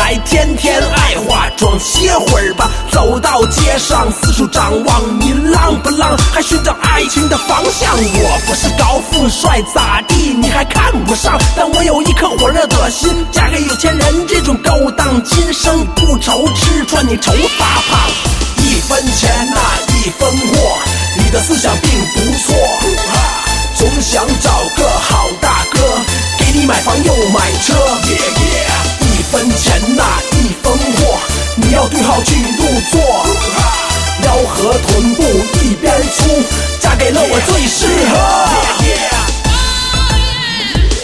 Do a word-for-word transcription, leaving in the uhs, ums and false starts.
来天天爱化妆，歇会儿吧。走到街上，四处张望，你浪不浪？还寻找爱情的方向。我不是高富帅，咋地？你还看不上？但我有一颗火热的心，嫁给有钱人这种勾当，今生不愁吃穿，你愁发胖。一分钱呐、啊，一分货，你的思想并不错，总想找个好大哥，给你买房又买车。Yeah, yeah. 一分钱呐、啊，一分货，你要对号去入座，腰和臀部一边粗，嫁给了我最适合。